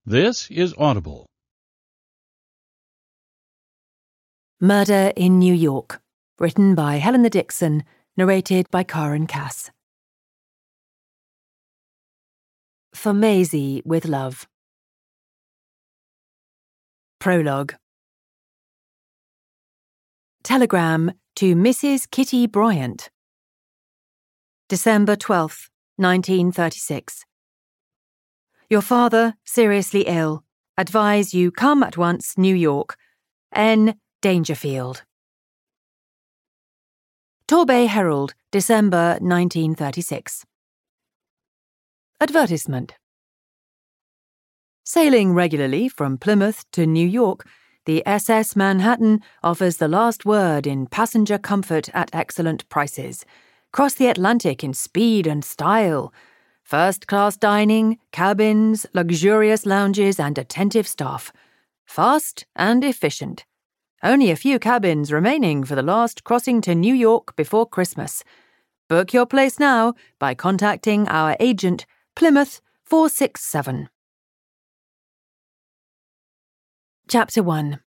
This is Audible. Murder in New York, written by Helena Dixon, narrated by Karen Cass. For Maisie with Love. Prologue. Telegram to Mrs. Kitty Bryant. December 12th, 1936. Your father, seriously ill. Advise you come at once, New York. N. Dangerfield. Torbay Herald, December 1936. Advertisement. Sailing regularly from Plymouth to New York, the SS Manhattan offers the last word in passenger comfort at excellent prices. Cross the Atlantic in speed and style. First-class dining, cabins, luxurious lounges, and attentive staff. Fast and efficient. Only a few cabins remaining for the last crossing to New York before Christmas. Book your place now by contacting our agent, Plymouth 467. Chapter 1.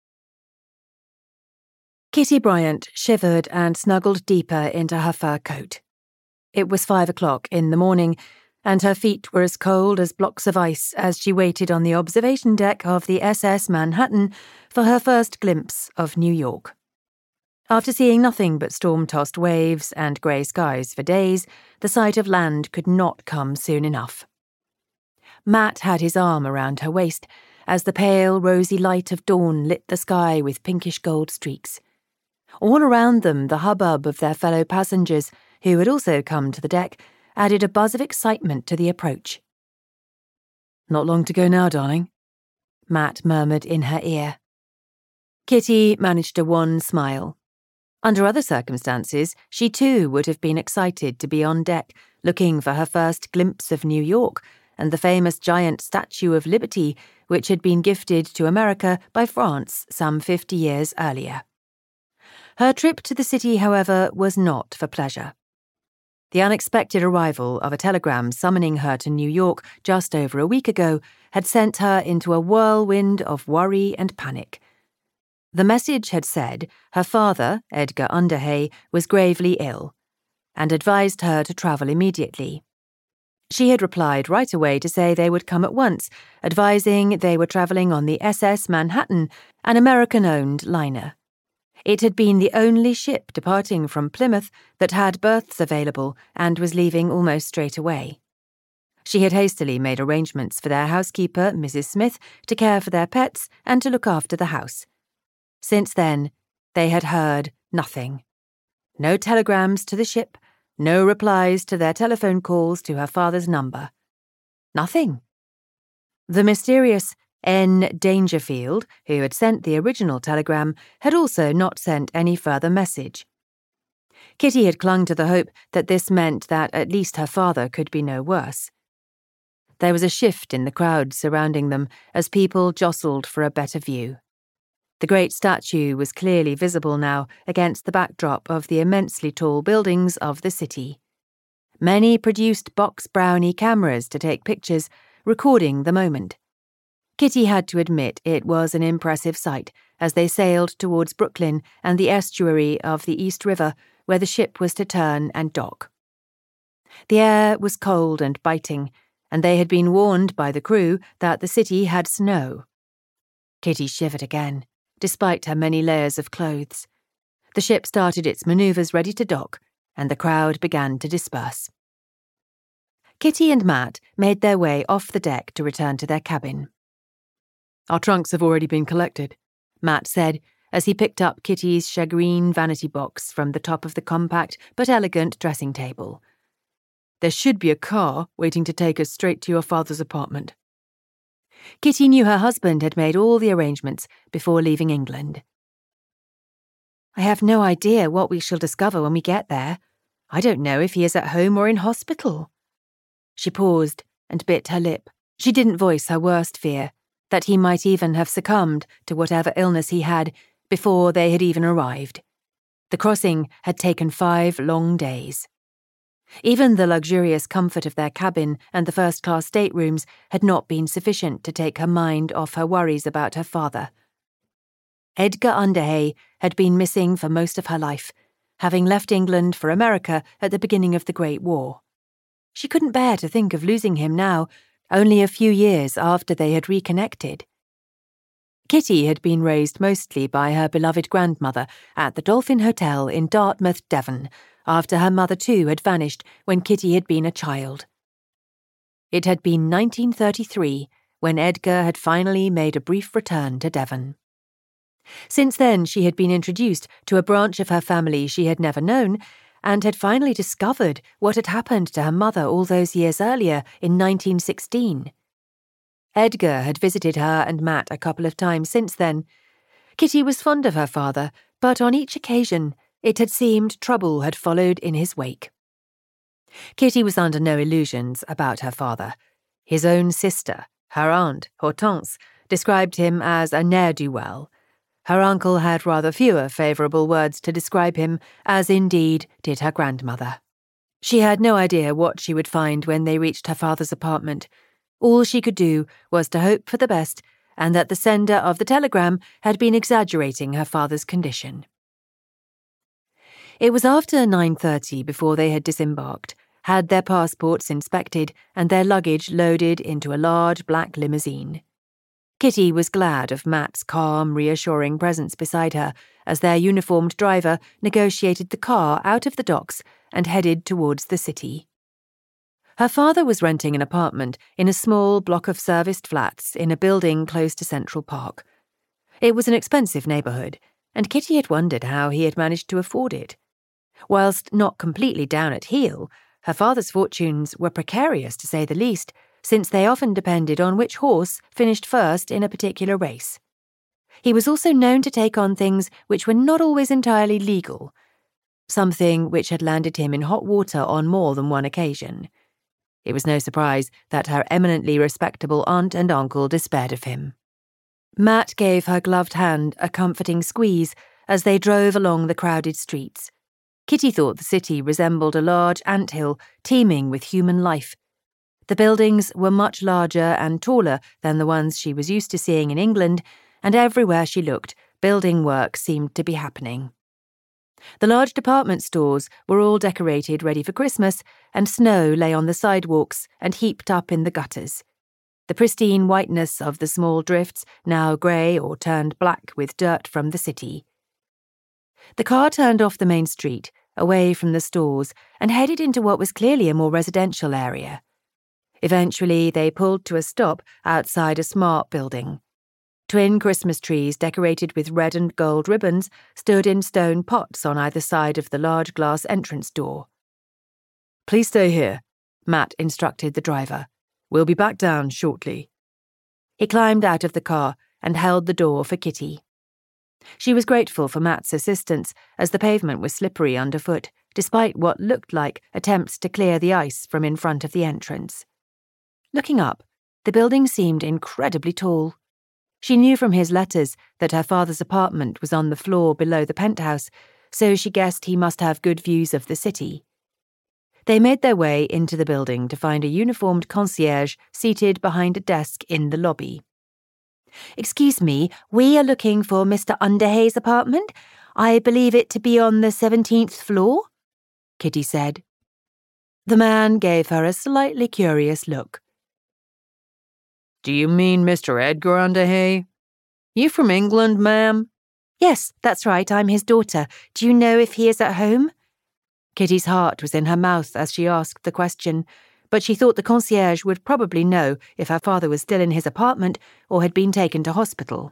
Kitty Bryant shivered and snuggled deeper into her fur coat. It was 5 o'clock in the morning, and her feet were as cold as blocks of ice as she waited on the observation deck of the SS Manhattan for her first glimpse of New York. After seeing nothing but storm-tossed waves and grey skies for days, the sight of land could not come soon enough. Matt had his arm around her waist as the pale, rosy light of dawn lit the sky with pinkish gold streaks. All around them, the hubbub of their fellow passengers, who had also come to the deck, added a buzz of excitement to the approach. "Not long to go now, darling," Matt murmured in her ear. Kitty managed a wan smile. Under other circumstances, she too would have been excited to be on deck, looking for her first glimpse of New York and the famous giant Statue of Liberty, which had been gifted to America by France some 50 years earlier. Her trip to the city, however, was not for pleasure. The unexpected arrival of a telegram summoning her to New York just over a week ago had sent her into a whirlwind of worry and panic. The message had said her father, Edgar Underhay, was gravely ill, and advised her to travel immediately. She had replied right away to say they would come at once, advising they were travelling on the SS Manhattan, an American-owned liner. It had been the only ship departing from Plymouth that had berths available and was leaving almost straight away. She had hastily made arrangements for their housekeeper, Mrs. Smith, to care for their pets and to look after the house. Since then, they had heard nothing. No telegrams to the ship, no replies to their telephone calls to her father's number. Nothing. The mysterious N. Dangerfield, who had sent the original telegram, had also not sent any further message. Kitty had clung to the hope that this meant that at least her father could be no worse. There was a shift in the crowd surrounding them as people jostled for a better view. The great statue was clearly visible now against the backdrop of the immensely tall buildings of the city. Many produced box brownie cameras to take pictures, recording the moment. Kitty had to admit it was an impressive sight as they sailed towards Brooklyn and the estuary of the East River, where the ship was to turn and dock. The air was cold and biting, and they had been warned by the crew that the city had snow. Kitty shivered again, despite her many layers of clothes. The ship started its manoeuvres ready to dock, and the crowd began to disperse. Kitty and Matt made their way off the deck to return to their cabin. "Our trunks have already been collected," Matt said as he picked up Kitty's shagreen vanity box from the top of the compact but elegant dressing table. "There should be a car waiting to take us straight to your father's apartment." Kitty knew her husband had made all the arrangements before leaving England. "I have no idea what we shall discover when we get there. I don't know if he is at home or in hospital." She paused and bit her lip. She didn't voice her worst fear, that he might even have succumbed to whatever illness he had before they had even arrived. The crossing had taken 5 long days. Even the luxurious comfort of their cabin and the first-class staterooms had not been sufficient to take her mind off her worries about her father. Edgar Underhay had been missing for most of her life, having left England for America at the beginning of the Great War. She couldn't bear to think of losing him now, only a few years after they had reconnected. Kitty had been raised mostly by her beloved grandmother at the Dolphin Hotel in Dartmouth, Devon, after her mother too had vanished when Kitty had been a child. It had been 1933 when Edgar had finally made a brief return to Devon. Since then, she had been introduced to a branch of her family she had never known, and had finally discovered what had happened to her mother all those years earlier in 1916. Edgar had visited her and Matt a couple of times since then. Kitty was fond of her father, but on each occasion it had seemed trouble had followed in his wake. Kitty was under no illusions about her father. His own sister, her aunt, Hortense, described him as a ne'er-do-well. Her uncle had rather fewer favourable words to describe him, as indeed did her grandmother. She had no idea what she would find when they reached her father's apartment. All she could do was to hope for the best, and that the sender of the telegram had been exaggerating her father's condition. It was after 9:30 before they had disembarked, had their passports inspected, and their luggage loaded into a large black limousine. Kitty was glad of Matt's calm, reassuring presence beside her as their uniformed driver negotiated the car out of the docks and headed towards the city. Her father was renting an apartment in a small block of serviced flats in a building close to Central Park. It was an expensive neighbourhood, and Kitty had wondered how he had managed to afford it. Whilst not completely down at heel, her father's fortunes were precarious to say the least, since they often depended on which horse finished first in a particular race. He was also known to take on things which were not always entirely legal, something which had landed him in hot water on more than one occasion. It was no surprise that her eminently respectable aunt and uncle despaired of him. Matt gave her gloved hand a comforting squeeze as they drove along the crowded streets. Kitty thought the city resembled a large anthill teeming with human life. The buildings were much larger and taller than the ones she was used to seeing in England, and everywhere she looked, building work seemed to be happening. The large department stores were all decorated ready for Christmas, and snow lay on the sidewalks and heaped up in the gutters. The pristine whiteness of the small drifts, now grey or turned black with dirt from the city. The car turned off the main street, away from the stores, and headed into what was clearly a more residential area. Eventually, they pulled to a stop outside a smart building. Twin Christmas trees decorated with red and gold ribbons stood in stone pots on either side of the large glass entrance door. "Please stay here," Matt instructed the driver. "We'll be back down shortly." He climbed out of the car and held the door for Kitty. She was grateful for Matt's assistance, as the pavement was slippery underfoot, despite what looked like attempts to clear the ice from in front of the entrance. Looking up, the building seemed incredibly tall. She knew from his letters that her father's apartment was on the floor below the penthouse, so she guessed he must have good views of the city. They made their way into the building to find a uniformed concierge seated behind a desk in the lobby. "Excuse me, we are looking for Mr. Underhay's apartment. I believe it to be on the 17th floor," Kitty said. The man gave her a slightly curious look. "Do you mean Mr. Edgar Underhay? You from England, ma'am?" "Yes, that's right, I'm his daughter. Do you know if he is at home?" Kitty's heart was in her mouth as she asked the question, but she thought the concierge would probably know if her father was still in his apartment or had been taken to hospital.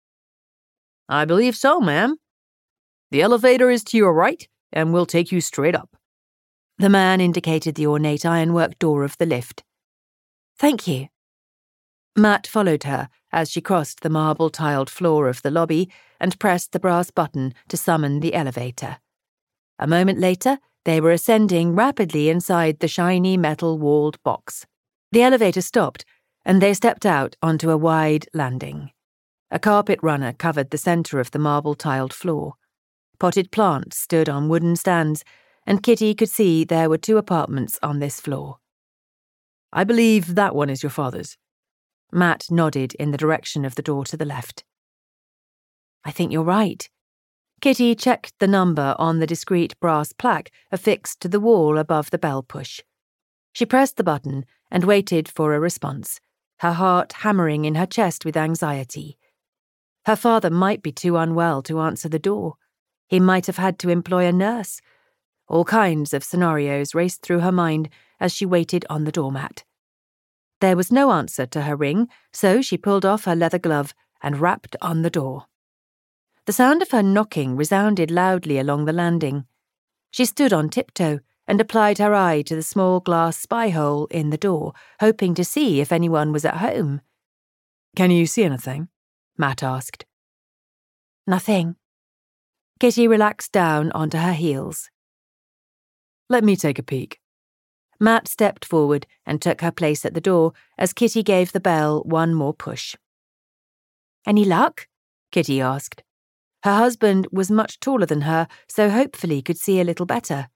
"I believe so, ma'am. The elevator is to your right, and will take you straight up." The man indicated the ornate ironwork door of the lift. "Thank you." Matt followed her as she crossed the marble-tiled floor of the lobby and pressed the brass button to summon the elevator. A moment later, they were ascending rapidly inside the shiny metal-walled box. The elevator stopped, and they stepped out onto a wide landing. A carpet runner covered the centre of the marble-tiled floor. Potted plants stood on wooden stands, and Kitty could see there were 2 apartments on this floor. I believe that one is your father's. Matt nodded in the direction of the door to the left. I think you're right. Kitty checked the number on the discreet brass plaque affixed to the wall above the bell push. She pressed the button and waited for a response, her heart hammering in her chest with anxiety. Her father might be too unwell to answer the door. He might have had to employ a nurse. All kinds of scenarios raced through her mind as she waited on the doormat. There was no answer to her ring, so she pulled off her leather glove and rapped on the door. The sound of her knocking resounded loudly along the landing. She stood on tiptoe and applied her eye to the small glass spy hole in the door, hoping to see if anyone was at home. Can you see anything? Matt asked. Nothing. Kitty relaxed down onto her heels. Let me take a peek. Matt stepped forward and took her place at the door as Kitty gave the bell one more push. Any luck? Kitty asked. Her husband was much taller than her, so hopefully could see a little better.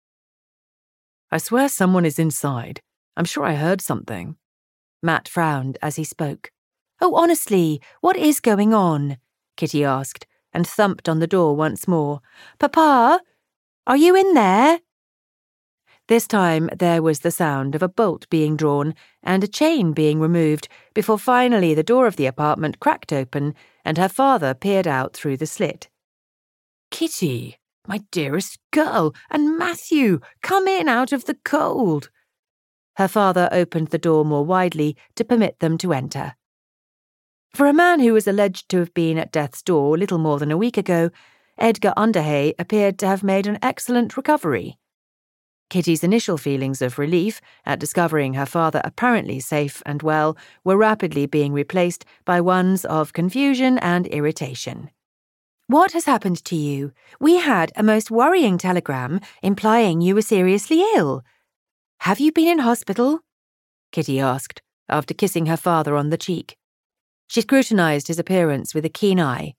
I swear someone is inside. I'm sure I heard something. Matt frowned as he spoke. Oh, honestly, what is going on? Kitty asked, and thumped on the door once more. Papa, are you in there? This time there was the sound of a bolt being drawn and a chain being removed before finally the door of the apartment cracked open and her father peered out through the slit. Kitty, my dearest girl, and Matthew, come in out of the cold. Her father opened the door more widely to permit them to enter. For a man who was alleged to have been at death's door little more than a week ago, Edgar Underhay appeared to have made an excellent recovery. Kitty's initial feelings of relief at discovering her father apparently safe and well were rapidly being replaced by ones of confusion and irritation. What has happened to you? We had a most worrying telegram implying you were seriously ill. Have you been in hospital? Kitty asked, after kissing her father on the cheek. She scrutinized his appearance with a keen eye.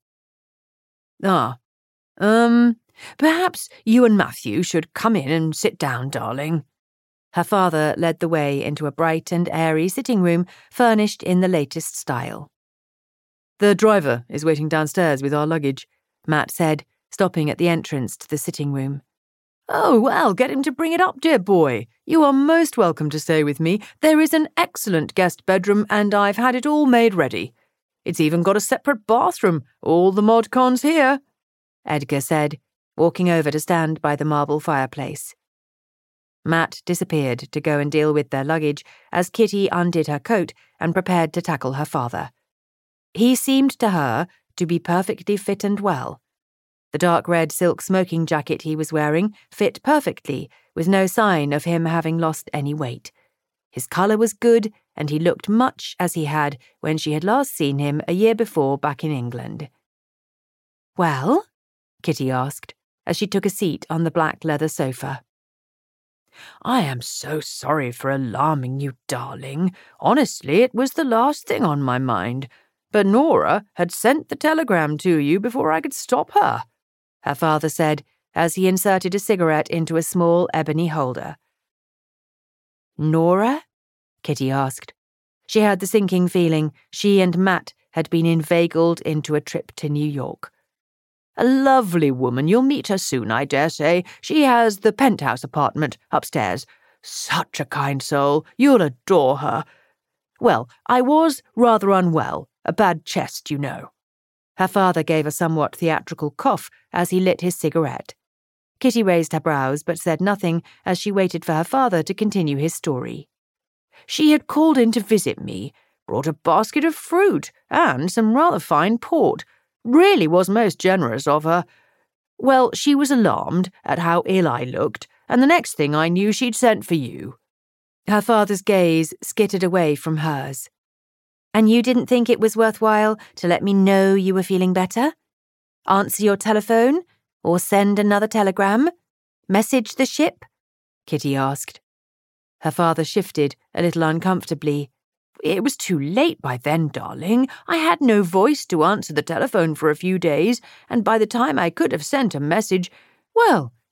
Perhaps you and Matthew should come in and sit down, darling. Her father led the way into a bright and airy sitting room furnished in the latest style. The driver is waiting downstairs with our luggage, Matt said, stopping at the entrance to the sitting room. Oh, well, get him to bring it up, dear boy. You are most welcome to stay with me. There is an excellent guest bedroom and I've had it all made ready. It's even got a separate bathroom, all the mod cons here, Edgar said, walking over to stand by the marble fireplace. Matt disappeared to go and deal with their luggage as Kitty undid her coat and prepared to tackle her father. He seemed to her to be perfectly fit and well. The dark red silk smoking jacket he was wearing fit perfectly, with no sign of him having lost any weight. His colour was good, and he looked much as he had when she had last seen him a year before back in England. Well? Kitty asked, as she took a seat on the black leather sofa. I am so sorry for alarming you, darling. Honestly, it was the last thing on my mind. But Nora had sent the telegram to you before I could stop her, her father said, as he inserted a cigarette into a small ebony holder. Nora? Kitty asked. She had the sinking feeling she and Matt had been inveigled into a trip to New York. A lovely woman. You'll meet her soon, I dare say. She has the penthouse apartment upstairs. Such a kind soul. You'll adore her. Well, I was rather unwell. A bad chest, you know. Her father gave a somewhat theatrical cough as he lit his cigarette. Kitty raised her brows but said nothing as she waited for her father to continue his story. She had called in to visit me, brought a basket of fruit and some rather fine port. Really was most generous of her. Well, she was alarmed at how ill I looked, and the next thing I knew she'd sent for you. Her father's gaze skittered away from hers. And you didn't think it was worthwhile to let me know you were feeling better? Answer your telephone? Or send another telegram? Message the ship? Kitty asked. Her father shifted a little uncomfortably. It was too late by then, darling. I had no voice to answer the telephone for a few days, and by the time I could have sent a message, well,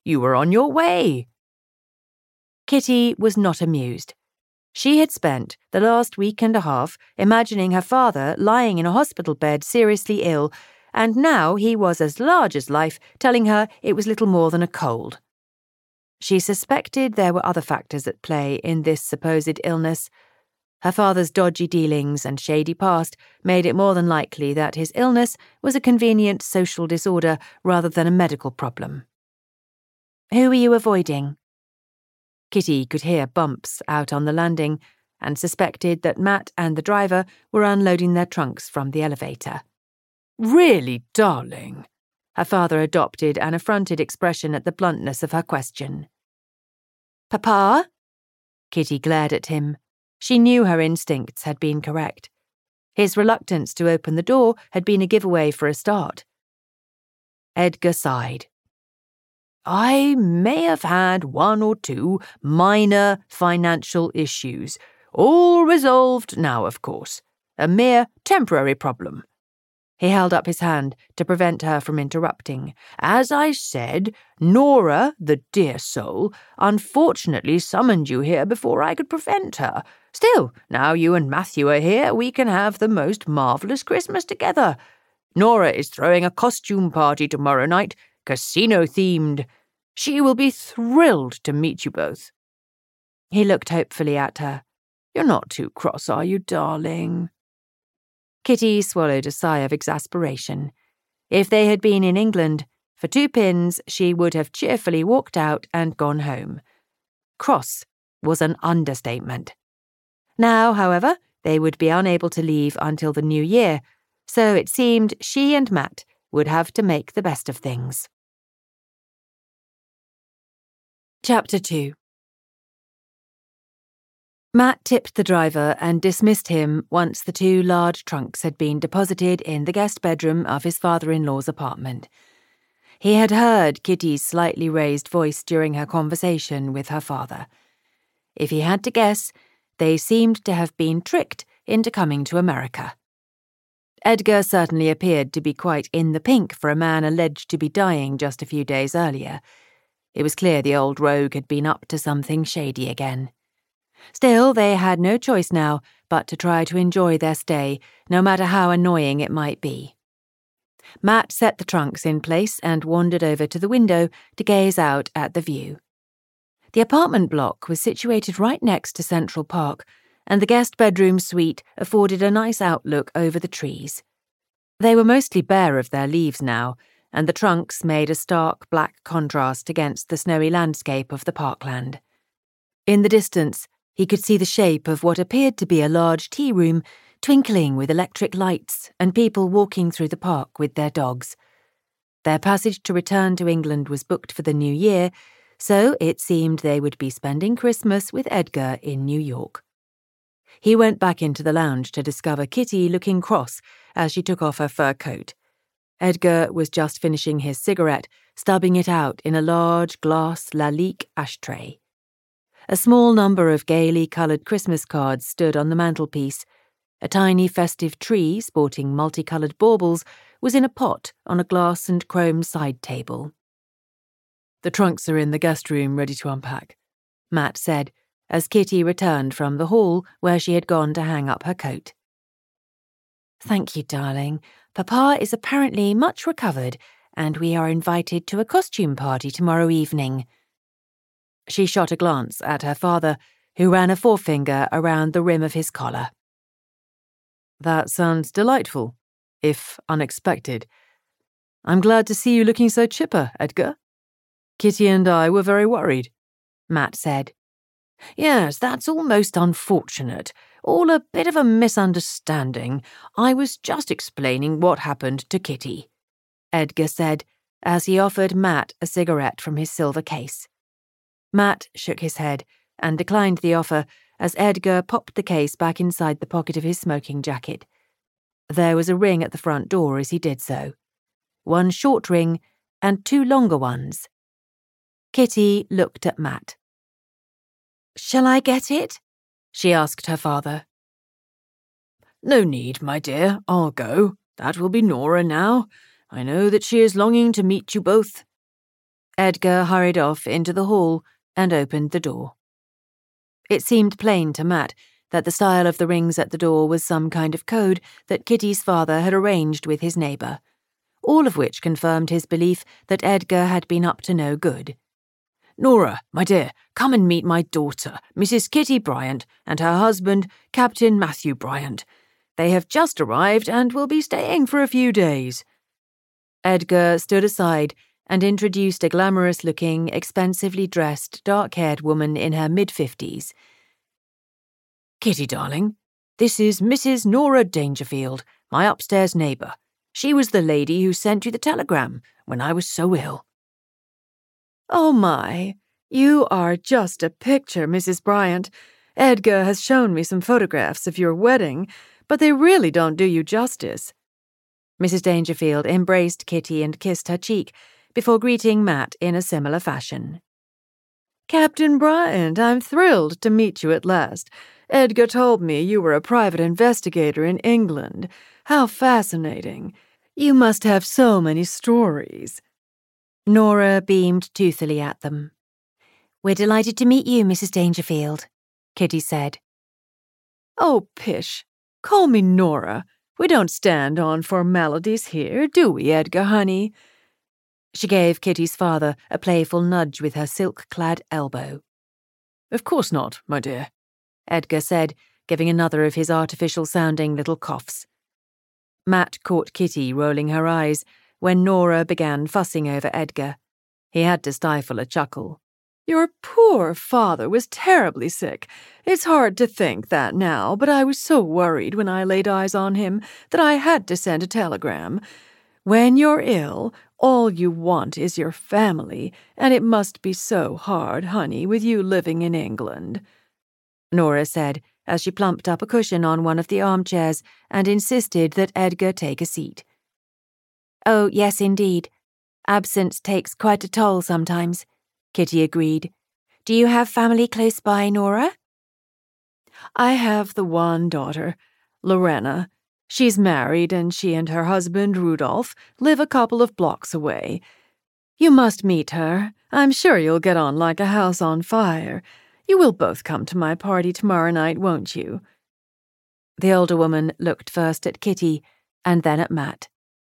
You were on your way." Kitty was not amused. She had spent the last week and a half imagining her father lying in a hospital bed seriously ill, and now he was as large as life, telling her it was little more than a cold. She suspected there were other factors at play in this supposed illness. Her father's dodgy dealings and shady past made it more than likely that his illness was a convenient social disorder rather than a medical problem. "Who were you avoiding?" Kitty could hear bumps out on the landing and suspected that Matt and the driver were unloading their trunks from the elevator. "Really, darling?" Her father adopted an affronted expression at the bluntness of her question. "Papa?" Kitty glared at him. She knew her instincts had been correct. His reluctance to open the door had been a giveaway for a start. Edgar sighed. "I may have had 1 or 2 minor financial issues, all resolved now, of course. A mere temporary problem." He held up his hand to prevent her from interrupting. "As I said, Nora, the dear soul, unfortunately summoned you here before I could prevent her. Still, now you and Matthew are here, we can have the most marvellous Christmas together. Nora is throwing a costume party tomorrow night, casino-themed. She will be thrilled to meet you both." He looked hopefully at her. "You're not too cross, are you, darling?" Kitty swallowed a sigh of exasperation. If they had been in England, for 2 pins she would have cheerfully walked out and gone home. Cross was an understatement. Now, however, they would be unable to leave until the new year, so it seemed she and Matt would have to make the best of things. Chapter 2. Matt tipped the driver and dismissed him once the 2 large trunks had been deposited in the guest bedroom of his father-in-law's apartment. He had heard Kitty's slightly raised voice during her conversation with her father. If he had to guess, they seemed to have been tricked into coming to America. Edgar certainly appeared to be quite in the pink for a man alleged to be dying just a few days earlier. It was clear the old rogue had been up to something shady again. Still, they had no choice now but to try to enjoy their stay, no matter how annoying it might be. Matt set the trunks in place and wandered over to the window to gaze out at the view. The apartment block was situated right next to Central Park, and the guest bedroom suite afforded a nice outlook over the trees. They were mostly bare of their leaves now, and the trunks made a stark black contrast against the snowy landscape of the parkland. In the distance, he could see the shape of what appeared to be a large tea room twinkling with electric lights and people walking through the park with their dogs. Their passage to return to England was booked for the new year, so it seemed they would be spending Christmas with Edgar in New York. He went back into the lounge to discover Kitty looking cross as she took off her fur coat. Edgar was just finishing his cigarette, stubbing it out in a large glass Lalique ashtray. A small number of gaily coloured Christmas cards stood on the mantelpiece. A tiny festive tree, sporting multicoloured baubles, was in a pot on a glass and chrome side table. "The trunks are in the guest room ready to unpack," Matt said, as Kitty returned from the hall where she had gone to hang up her coat. "Thank you, darling. Papa is apparently much recovered, and we are invited to a costume party tomorrow evening." She shot a glance at her father, who ran a forefinger around the rim of his collar. "That sounds delightful, if unexpected. I'm glad to see you looking so chipper, Edgar. Kitty and I were very worried," Matt said. "Yes, that's all most unfortunate. All a bit of a misunderstanding. I was just explaining what happened to Kitty," Edgar said, as he offered Matt a cigarette from his silver case. Matt shook his head and declined the offer as Edgar popped the case back inside the pocket of his smoking jacket. There was a ring at the front door as he did so. 1 short ring and 2 longer ones. Kitty looked at Matt. "Shall I get it?" she asked her father. "No need, my dear. I'll go. That will be Nora now. I know that she is longing to meet you both." Edgar hurried off into the hall and opened the door. It seemed plain to Matt that the style of the rings at the door was some kind of code that Kitty's father had arranged with his neighbour, all of which confirmed his belief that Edgar had been up to no good. "Nora, my dear, come and meet my daughter, Mrs. Kitty Bryant, and her husband, Captain Matthew Bryant. They have just arrived and will be staying for a few days." Edgar stood aside and introduced a glamorous-looking, expensively dressed, dark-haired woman in her mid-50s. "Kitty, darling, this is Mrs. Nora Dangerfield, my upstairs neighbour. She was the lady who sent you the telegram when I was so ill." "Oh my, you are just a picture, Mrs. Bryant. Edgar has shown me some photographs of your wedding, but they really don't do you justice." Mrs. Dangerfield embraced Kitty and kissed her cheek, before greeting Matt in a similar fashion. "Captain Bryant, I'm thrilled to meet you at last. Edgar told me you were a private investigator in England. How fascinating. You must have so many stories." Nora beamed toothily at them. "We're delighted to meet you, Mrs. Dangerfield," Kitty said. "Oh, pish. Call me Nora. We don't stand on formalities here, do we, Edgar, honey?" She gave Kitty's father a playful nudge with her silk-clad elbow. "Of course not, my dear," Edgar said, giving another of his artificial-sounding little coughs. Matt caught Kitty rolling her eyes when Nora began fussing over Edgar. He had to stifle a chuckle. "Your poor father was terribly sick. It's hard to think that now, but I was so worried when I laid eyes on him that I had to send a telegram. When you're ill, all you want is your family, and it must be so hard, honey, with you living in England," Nora said as she plumped up a cushion on one of the armchairs and insisted that Edgar take a seat. "Oh, yes, indeed. Absence takes quite a toll sometimes," Kitty agreed. "Do you have family close by, Nora?" "I have the one daughter, Lorena. She's married, and she and her husband, Rudolph, live a couple of blocks away. You must meet her. I'm sure you'll get on like a house on fire. You will both come to my party tomorrow night, won't you?" The older woman looked first at Kitty and then at Matt.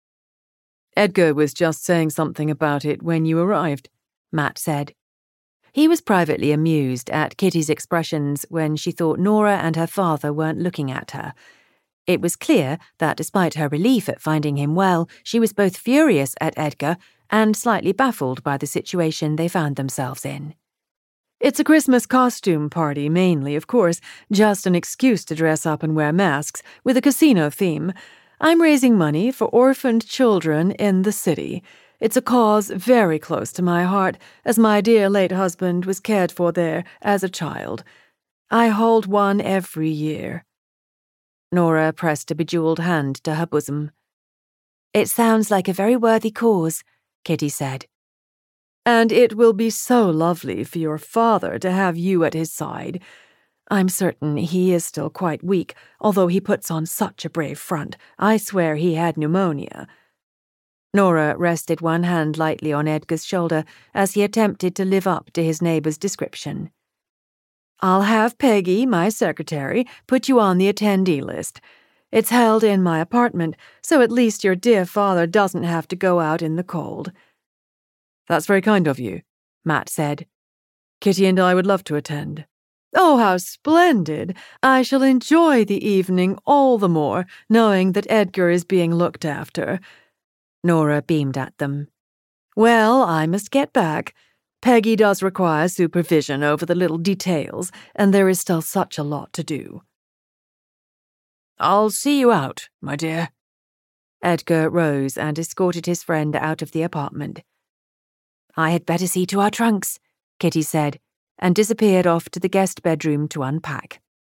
"Edgar was just saying something about it when you arrived," Matt said. He was privately amused at Kitty's expressions when she thought Nora and her father weren't looking at her. It was clear that despite her relief at finding him well, she was both furious at Edgar and slightly baffled by the situation they found themselves in. "It's a Christmas costume party, mainly, of course, just an excuse to dress up and wear masks, with a casino theme. I'm raising money for orphaned children in the city. It's a cause very close to my heart, as my dear late husband was cared for there as a child. I hold one every year." Nora pressed a bejeweled hand to her bosom. "It sounds like a very worthy cause," Kitty said. "And it will be so lovely for your father to have you at his side. I'm certain he is still quite weak, although he puts on such a brave front. I swear he had pneumonia." Nora rested one hand lightly on Edgar's shoulder as he attempted to live up to his neighbour's description. "I'll have Peggy, my secretary, put you on the attendee list. It's held in my apartment, so at least your dear father doesn't have to go out in the cold." "That's very kind of you," Matt said. "Kitty and I would love to attend." "Oh, how splendid! I shall enjoy the evening all the more, knowing that Edgar is being looked after." Nora beamed at them. "Well, I must get back. Peggy does require supervision over the little details, and there is still such a lot to do." "I'll see you out, my dear." Edgar rose and escorted his friend out of the apartment. "I had better see to our trunks," Kitty said, and disappeared off to the guest bedroom to unpack.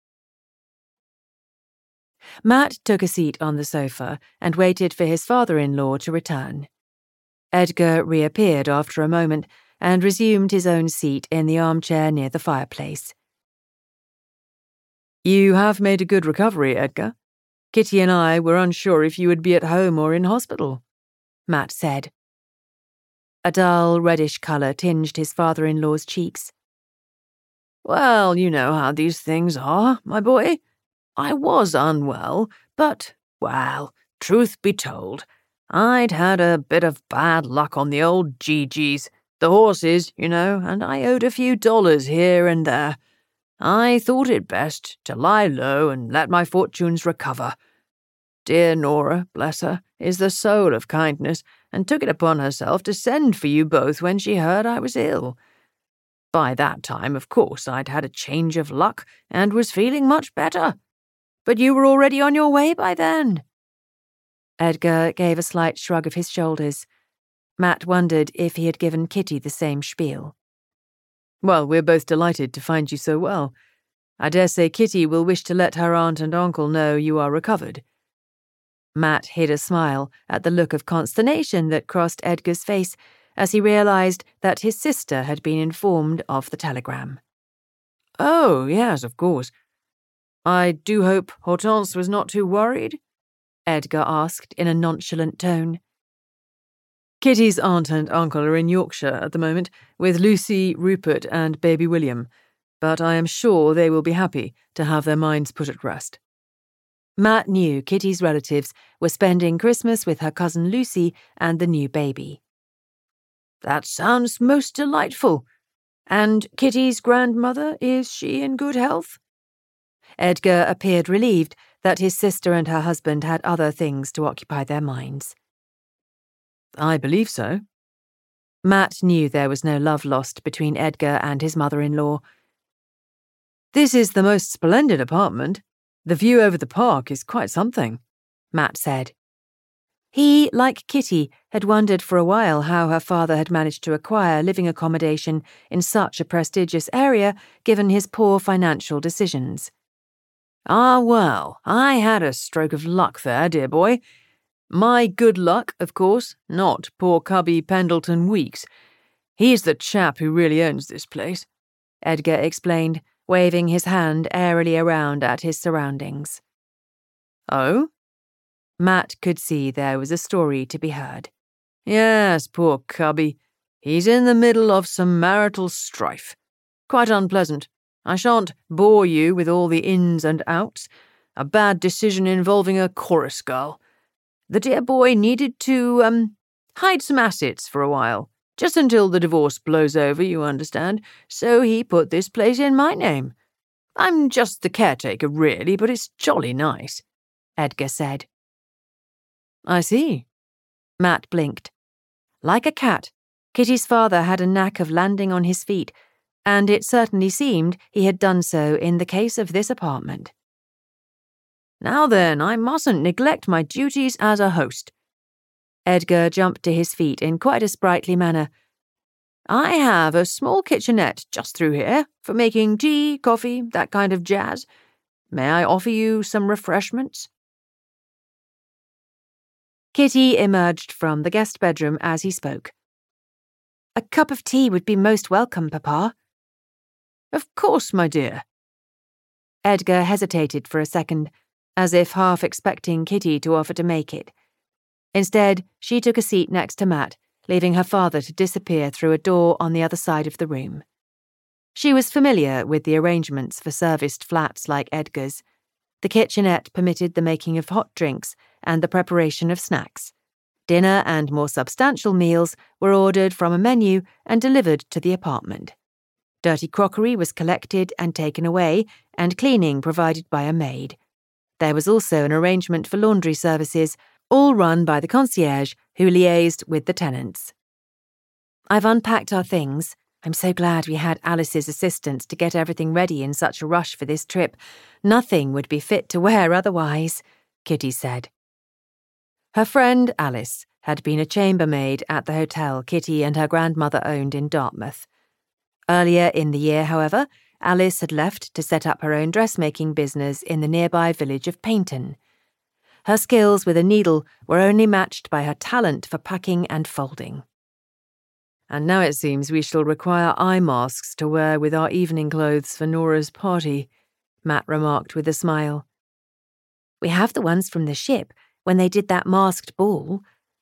Matt took a seat on the sofa and waited for his father-in-law to return. Edgar reappeared after a moment and resumed his own seat in the armchair near the fireplace. "You have made a good recovery, Edgar. Kitty and I were unsure if you would be at home or in hospital," Matt said. A dull reddish colour tinged his father-in-law's cheeks. Well, you know how these things are, my boy. I was unwell, but, well, truth be told, I'd had a bit of bad luck on the old GGs, the horses, you know, and I owed a few dollars here and there. I thought it best to lie low and let my fortunes recover. Dear Nora, bless her, is the soul of kindness, and took it upon herself to send for you both when she heard I was ill. By that time, of course, I'd had a change of luck and was feeling much better. But you were already on your way by then. Edgar gave a slight shrug of his shoulders. Matt wondered if he had given Kitty the same spiel. Well, we're both delighted to find you so well. I dare say Kitty will wish to let her aunt and uncle know you are recovered. Matt hid a smile at the look of consternation that crossed Edgar's face as he realised that his sister had been informed of the telegram. Oh, yes, of course. I do hope Hortense was not too worried? Edgar asked in a nonchalant tone. Kitty's aunt and uncle are in Yorkshire at the moment, with Lucy, Rupert, and baby William, but I am sure they will be happy to have their minds put at rest. Matt knew Kitty's relatives were spending Christmas with her cousin Lucy and the new baby. That sounds most delightful. And Kitty's grandmother, is she in good health? Edgar appeared relieved that his sister and her husband had other things to occupy their minds. I believe so. Matt knew there was no love lost between Edgar and his mother-in-law. This is the most splendid apartment. The view over the park is quite something, Matt said. He, like Kitty, had wondered for a while how her father had managed to acquire living accommodation in such a prestigious area given his poor financial decisions. Ah, well, I had a stroke of luck there, dear boy. My good luck, of course, not poor cubby Pendleton Weeks. He's the chap who really owns this place, Edgar explained, waving his hand airily around at his surroundings. Oh? Matt could see there was a story to be heard. Yes, poor cubby. He's in the middle of some marital strife. Quite unpleasant. I shan't bore you with all the ins and outs. A bad decision involving a chorus girl. The dear boy needed to, hide some assets for a while. Just until the divorce blows over, you understand, so he put this place in my name. I'm just the caretaker, really, but it's jolly nice, Edgar said. I see. Matt blinked. Like a cat, Kitty's father had a knack of landing on his feet, and it certainly seemed he had done so in the case of this apartment. Now then, I mustn't neglect my duties as a host. Edgar jumped to his feet in quite a sprightly manner. I have a small kitchenette just through here for making tea, coffee, that kind of jazz. May I offer you some refreshments? Kitty emerged from the guest bedroom as he spoke. A cup of tea would be most welcome, Papa. Of course, my dear. Edgar hesitated for a second, as if half expecting Kitty to offer to make it. Instead, she took a seat next to Matt, leaving her father to disappear through a door on the other side of the room. She was familiar with the arrangements for serviced flats like Edgar's. The kitchenette permitted the making of hot drinks and the preparation of snacks. Dinner and more substantial meals were ordered from a menu and delivered to the apartment. Dirty crockery was collected and taken away, and cleaning provided by a maid. There was also an arrangement for laundry services, all run by the concierge who liaised with the tenants. I've unpacked our things. I'm so glad we had Alice's assistance to get everything ready in such a rush for this trip. Nothing would be fit to wear otherwise, Kitty said. Her friend Alice had been a chambermaid at the hotel Kitty and her grandmother owned in Dartmouth. Earlier in the year, however, Alice had left to set up her own dressmaking business in the nearby village of Paynton. Her skills with a needle were only matched by her talent for packing and folding. And now it seems we shall require eye masks to wear with our evening clothes for Nora's party, Matt remarked with a smile. We have the ones from the ship when they did that masked ball.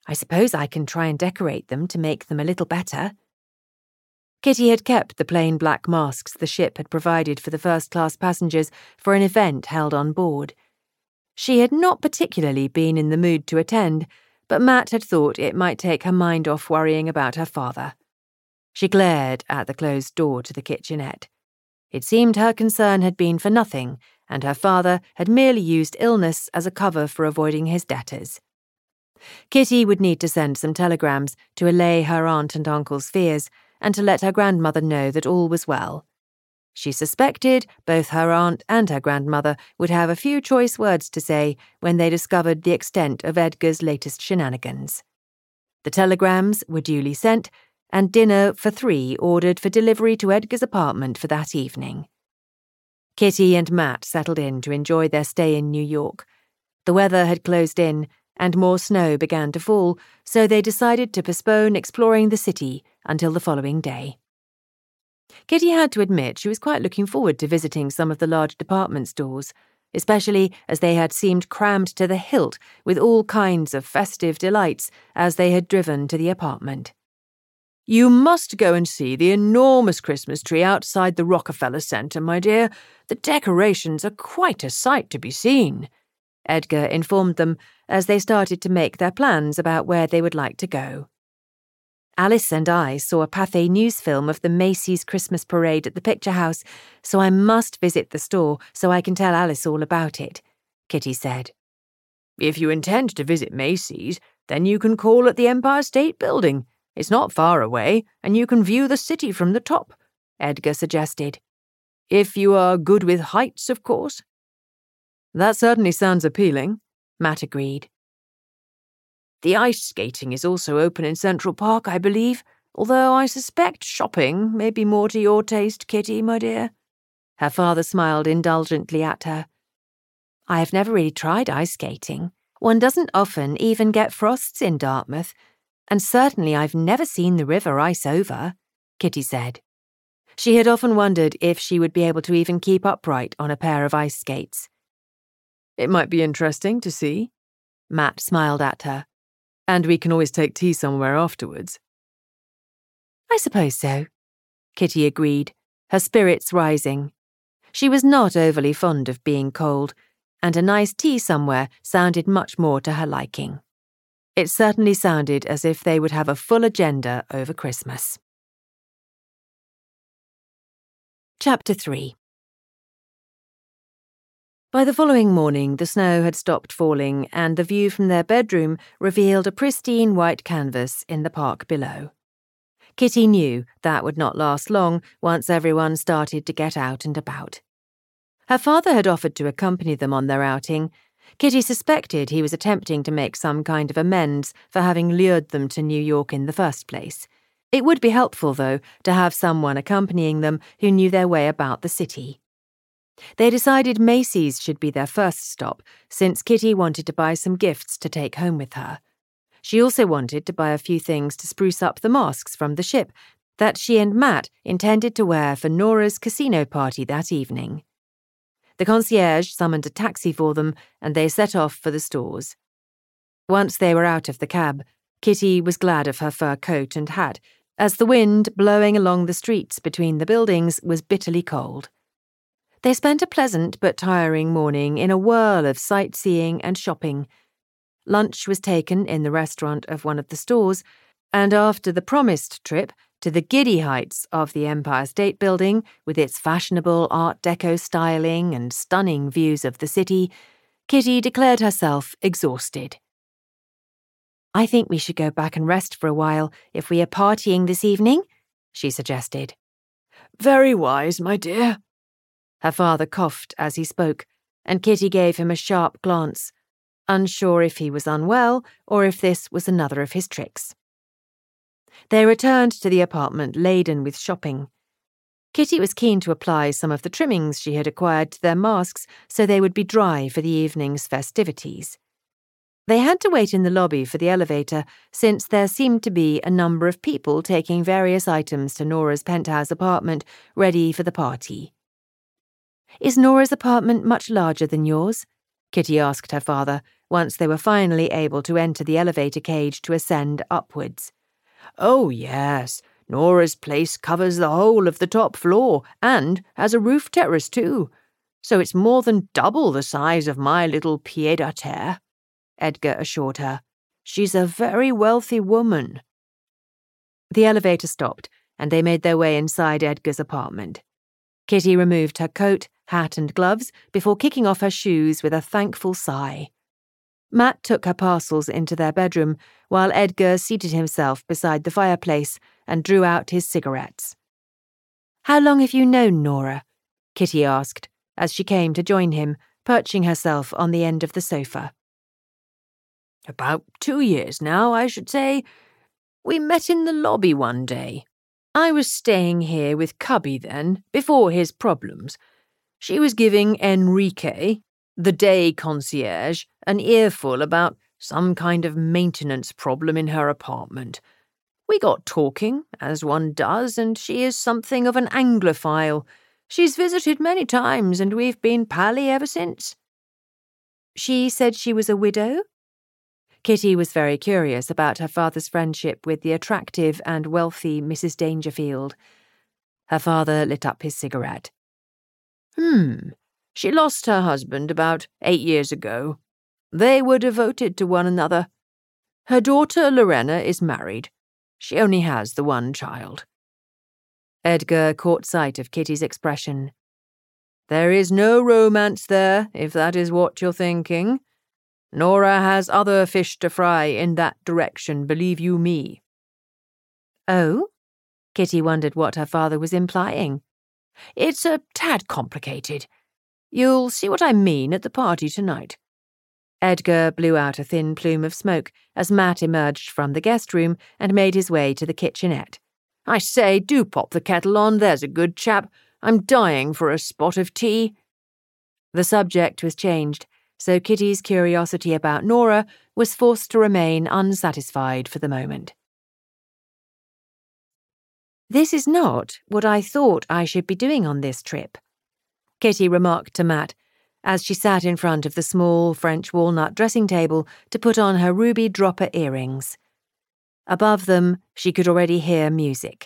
I suppose I can try and decorate them to make them a little better. Kitty had kept the plain black masks the ship had provided for the first-class passengers for an event held on board. She had not particularly been in the mood to attend, but Matt had thought it might take her mind off worrying about her father. She glared at the closed door to the kitchenette. It seemed her concern had been for nothing, and her father had merely used illness as a cover for avoiding his debtors. Kitty would need to send some telegrams to allay her aunt and uncle's fears and to let her grandmother know that all was well. She suspected both her aunt and her grandmother would have a few choice words to say when they discovered the extent of Edgar's latest shenanigans. The telegrams were duly sent, and dinner for 3 ordered for delivery to Edgar's apartment for that evening. Kitty and Matt settled in to enjoy their stay in New York. The weather had closed in, and more snow began to fall, so they decided to postpone exploring the city until the following day. Kitty had to admit she was quite looking forward to visiting some of the large department stores, especially as they had seemed crammed to the hilt with all kinds of festive delights as they had driven to the apartment. You must go and see the enormous Christmas tree outside the Rockefeller Center, my dear. The decorations are quite a sight to be seen, Edgar informed them as they started to make their plans about where they would like to go. Alice and I saw a Pathé News film of the Macy's Christmas parade at the Picture House, so I must visit the store so I can tell Alice all about it, Kitty said. If you intend to visit Macy's, then you can call at the Empire State Building. It's not far away, and you can view the city from the top, Edgar suggested. If you are good with heights, of course. That certainly sounds appealing, Matt agreed. The ice skating is also open in Central Park, I believe, although I suspect shopping may be more to your taste, Kitty, my dear. Her father smiled indulgently at her. I have never really tried ice skating. One doesn't often even get frosts in Dartmouth, and certainly I've never seen the river ice over, Kitty said. She had often wondered if she would be able to even keep upright on a pair of ice skates. It might be interesting to see. Matt smiled at her. And we can always take tea somewhere afterwards. I suppose so, Kitty agreed, her spirits rising. She was not overly fond of being cold, and a nice tea somewhere sounded much more to her liking. It certainly sounded as if they would have a full agenda over Christmas. Chapter 3. By the following morning, the snow had stopped falling, and the view from their bedroom revealed a pristine white canvas in the park below. Kitty knew that would not last long once everyone started to get out and about. Her father had offered to accompany them on their outing. Kitty suspected he was attempting to make some kind of amends for having lured them to New York in the first place. It would be helpful, though, to have someone accompanying them who knew their way about the city. They decided Macy's should be their first stop, since Kitty wanted to buy some gifts to take home with her. She also wanted to buy a few things to spruce up the masks from the ship that she and Matt intended to wear for Nora's casino party that evening. The concierge summoned a taxi for them, and they set off for the stores. Once they were out of the cab, Kitty was glad of her fur coat and hat, as the wind blowing along the streets between the buildings was bitterly cold. They spent a pleasant but tiring morning in a whirl of sightseeing and shopping. Lunch was taken in the restaurant of one of the stores, and after the promised trip to the giddy heights of the Empire State Building, with its fashionable Art Deco styling and stunning views of the city, Kitty declared herself exhausted. I think we should go back and rest for a while if we are partying this evening, she suggested. Very wise, my dear. Her father coughed as he spoke, and Kitty gave him a sharp glance, unsure if he was unwell or if this was another of his tricks. They returned to the apartment laden with shopping. Kitty was keen to apply some of the trimmings she had acquired to their masks so they would be dry for the evening's festivities. They had to wait in the lobby for the elevator, since there seemed to be a number of people taking various items to Nora's penthouse apartment ready for the party. Is Nora's apartment much larger than yours? Kitty asked her father, once they were finally able to enter the elevator cage to ascend upwards. "Oh, yes. Nora's place covers the whole of the top floor and has a roof terrace too. So it's more than double the size of my little pied-à-terre," Edgar assured her. "She's a very wealthy woman." The elevator stopped, and they made their way inside Edgar's apartment. Kitty removed her coat, hat and gloves before kicking off her shoes with a thankful sigh. Matt took her parcels into their bedroom, while Edgar seated himself beside the fireplace and drew out his cigarettes. "How long have you known Nora?" Kitty asked, as she came to join him, perching herself on the end of the sofa. "About 2 years now, I should say. We met in the lobby one day. I was staying here with Cubby then, before his problems. She was giving Enrique, the day concierge, an earful about some kind of maintenance problem in her apartment. We got talking, as one does, and she is something of an Anglophile. She's visited many times, and we've been pally ever since." "She said she was a widow?" Kitty was very curious about her father's friendship with the attractive and wealthy Mrs. Dangerfield. Her father lit up his cigarette. She lost her husband about 8 years ago. They were devoted to one another. Her daughter Lorena is married. She only has the one child." Edgar caught sight of Kitty's expression. "There is no romance there, if that is what you're thinking. Nora has other fish to fry in that direction, believe you me." "Oh?" Kitty wondered what her father was implying. "It's a tad complicated. You'll see what I mean at the party tonight." Edgar blew out a thin plume of smoke as Matt emerged from the guest room and made his way to the kitchenette. "I say, do pop the kettle on, there's a good chap. I'm dying for a spot of tea." The subject was changed, so Kitty's curiosity about Nora was forced to remain unsatisfied for the moment. "This is not what I thought I should be doing on this trip," Kitty remarked to Matt as she sat in front of the small French walnut dressing table to put on her ruby dropper earrings. Above them, she could already hear music.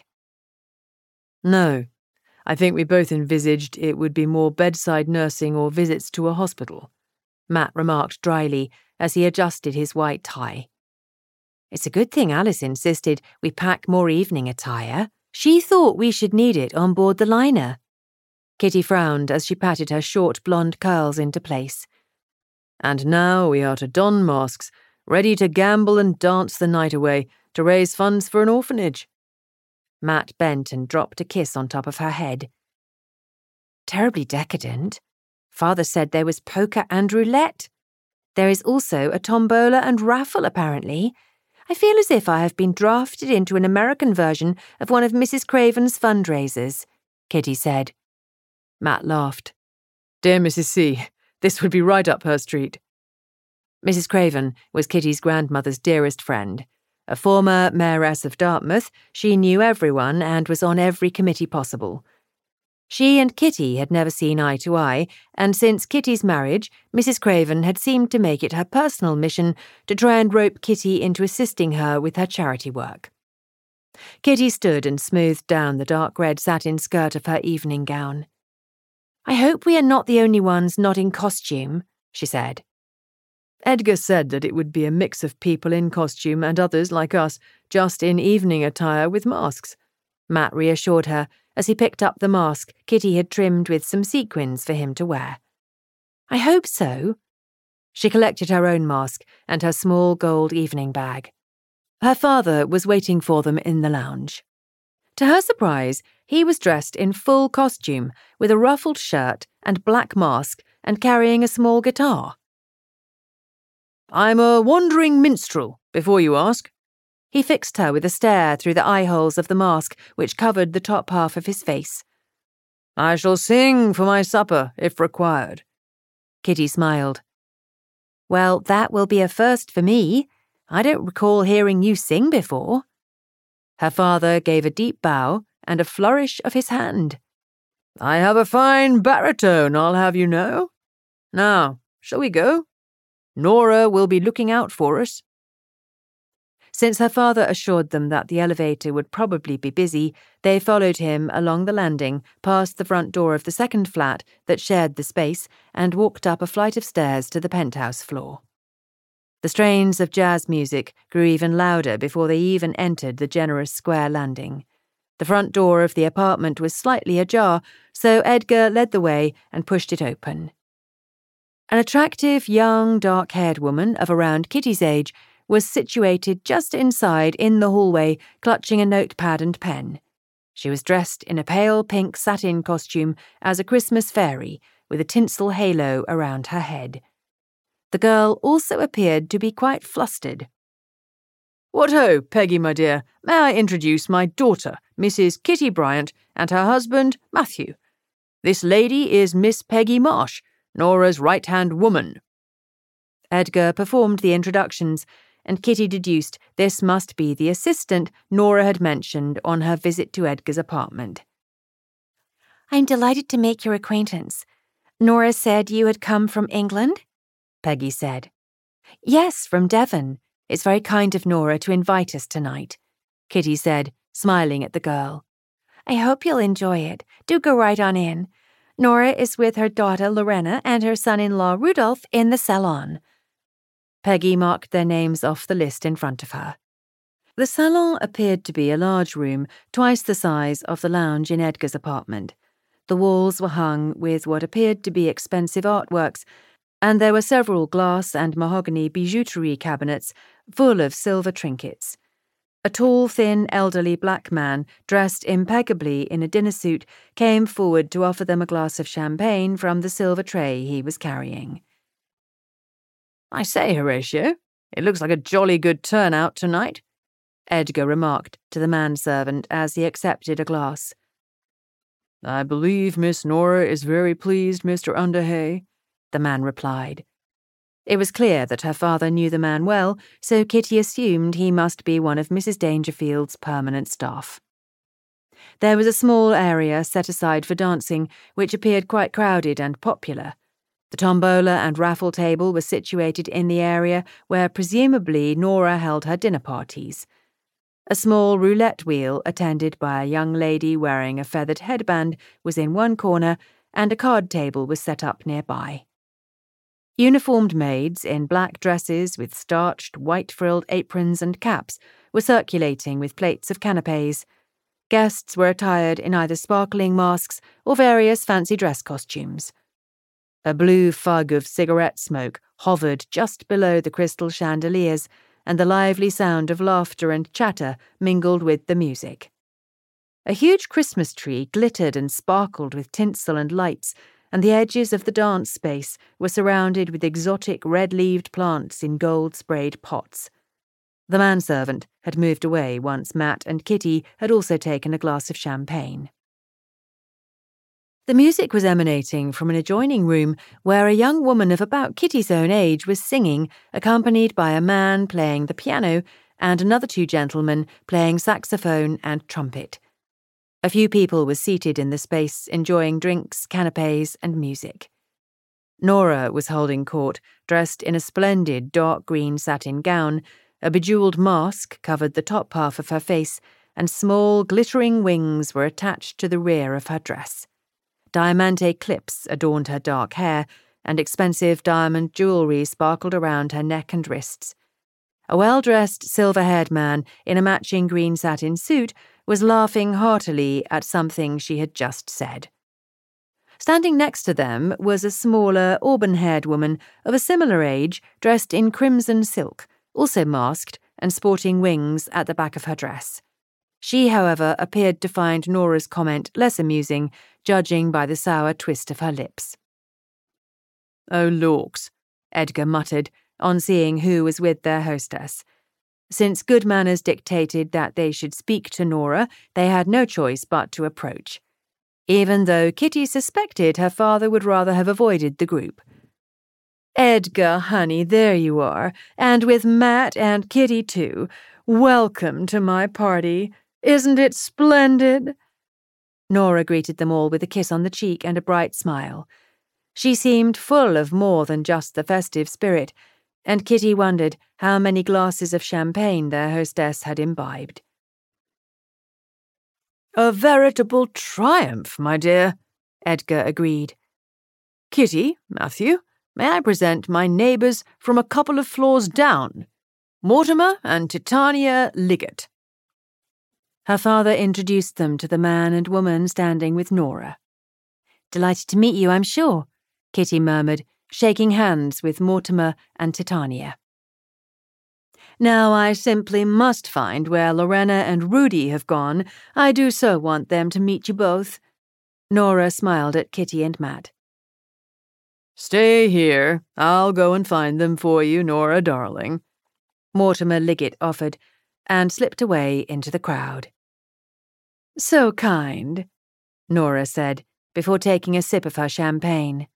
"No, I think we both envisaged it would be more bedside nursing or visits to a hospital," Matt remarked dryly as he adjusted his white tie. "It's a good thing Alice insisted we pack more evening attire. She thought we should need it on board the liner." Kitty frowned as she patted her short blonde curls into place. "And now we are to don masks, ready to gamble and dance the night away to raise funds for an orphanage." Matt bent and dropped a kiss on top of her head. "Terribly decadent. Father said there was poker and roulette. There is also a tombola and raffle, apparently. I feel as if I have been drafted into an American version of one of Mrs. Craven's fundraisers," Kitty said. Matt laughed. "Dear Mrs. C, this would be right up her street." Mrs. Craven was Kitty's grandmother's dearest friend. A former mayoress of Dartmouth, she knew everyone and was on every committee possible. She and Kitty had never seen eye to eye, and since Kitty's marriage, Mrs. Craven had seemed to make it her personal mission to try and rope Kitty into assisting her with her charity work. Kitty stood and smoothed down the dark red satin skirt of her evening gown. "I hope we are not the only ones not in costume," she said. "Edgar said that it would be a mix of people in costume and others like us, just in evening attire with masks," Matt reassured her as he picked up the mask Kitty had trimmed with some sequins for him to wear. "I hope so." She collected her own mask and her small gold evening bag. Her father was waiting for them in the lounge. To her surprise, he was dressed in full costume with a ruffled shirt and black mask and carrying a small guitar. "I'm a wandering minstrel, before you ask." He fixed her with a stare through the eye holes of the mask which covered the top half of his face. "I shall sing for my supper, if required." Kitty smiled. "Well, that will be a first for me. I don't recall hearing you sing before." Her father gave a deep bow and a flourish of his hand. "I have a fine baritone, I'll have you know. Now, shall we go?" Nora will be looking out for us." Since her father assured them that the elevator would probably be busy, they followed him along the landing, past the front door of the second flat that shared the space, and walked up a flight of stairs to the penthouse floor. The strains of jazz music grew even louder before they even entered the generous square landing. The front door of the apartment was slightly ajar, so Edgar led the way and pushed it open. An attractive, young, dark-haired woman of around Kitty's age was situated just inside in the hallway, clutching a notepad and pen. She was dressed in a pale pink satin costume as a Christmas fairy, with a tinsel halo around her head. The girl also appeared to be quite flustered. "What ho, Peggy, my dear. May I introduce my daughter, Mrs. Kitty Bryant, and her husband, Matthew. This lady is Miss Peggy Marsh, Nora's right-hand woman." Edgar performed the introductions, and Kitty deduced this must be the assistant Nora had mentioned on her visit to Edgar's apartment. "I'm delighted to make your acquaintance. Nora said you had come from England?" Peggy said. "Yes, from Devon. It's very kind of Nora to invite us tonight," Kitty said, smiling at the girl. "I hope you'll enjoy it. Do go right on in. Nora is with her daughter Lorena and her son-in-law Rudolph in the salon." Peggy marked their names off the list in front of her. The salon appeared to be a large room, twice the size of the lounge in Edgar's apartment. The walls were hung with what appeared to be expensive artworks, and there were several glass and mahogany bijouterie cabinets full of silver trinkets. A tall, thin, elderly black man, dressed impeccably in a dinner suit, came forward to offer them a glass of champagne from the silver tray he was carrying. "I say, Horatio, it looks like a jolly good turnout tonight," Edgar remarked to the manservant as he accepted a glass. "I believe Miss Nora is very pleased, Mr. Underhay," the man replied. It was clear that her father knew the man well, so Kitty assumed he must be one of Mrs. Dangerfield's permanent staff. There was a small area set aside for dancing, which appeared quite crowded and popular. The tombola and raffle table was situated in the area where presumably Nora held her dinner parties. A small roulette wheel, attended by a young lady wearing a feathered headband, was in one corner, and a card table was set up nearby. Uniformed maids in black dresses with starched, white-frilled aprons and caps were circulating with plates of canapés. Guests were attired in either sparkling masks or various fancy dress costumes. A blue fug of cigarette smoke hovered just below the crystal chandeliers, and the lively sound of laughter and chatter mingled with the music. A huge Christmas tree glittered and sparkled with tinsel and lights, and the edges of the dance space were surrounded with exotic red-leaved plants in gold-sprayed pots. The manservant had moved away once Matt and Kitty had also taken a glass of champagne. The music was emanating from an adjoining room where a young woman of about Kitty's own age was singing, accompanied by a man playing the piano and another two gentlemen playing saxophone and trumpet. A few people were seated in the space, enjoying drinks, canapés, and music. Nora was holding court, dressed in a splendid dark green satin gown. A bejewelled mask covered the top half of her face, and small, glittering wings were attached to the rear of her dress. Diamante clips adorned her dark hair, and expensive diamond jewellery sparkled around her neck and wrists. A well-dressed, silver-haired man in a matching green satin suit was laughing heartily at something she had just said. Standing next to them was a smaller, auburn-haired woman of a similar age, dressed in crimson silk, also masked and sporting wings at the back of her dress. She, however, appeared to find Nora's comment less amusing, judging by the sour twist of her lips. "Oh, lorks," Edgar muttered, on seeing who was with their hostess. Since good manners dictated that they should speak to Nora, they had no choice but to approach, even though Kitty suspected her father would rather have avoided the group. "Edgar, honey, there you are, and with Matt and Kitty too. Welcome to my party. Isn't it splendid?" Nora greeted them all with a kiss on the cheek and a bright smile. She seemed full of more than just the festive spirit, and Kitty wondered how many glasses of champagne their hostess had imbibed. "A veritable triumph, my dear," Edgar agreed. "Kitty, Matthew, may I present my neighbours from a couple of floors down, Mortimer and Titania Liggett." Her father introduced them to the man and woman standing with Nora. "Delighted to meet you, I'm sure," Kitty murmured, shaking hands with Mortimer and Titania. "Now I simply must find where Lorena and Rudy have gone. I do so want them to meet you both." Nora smiled at Kitty and Matt. "Stay here. I'll go and find them for you, Nora darling," Mortimer Liggett offered, and slipped away into the crowd. "So kind," Nora said, before taking a sip of her champagne.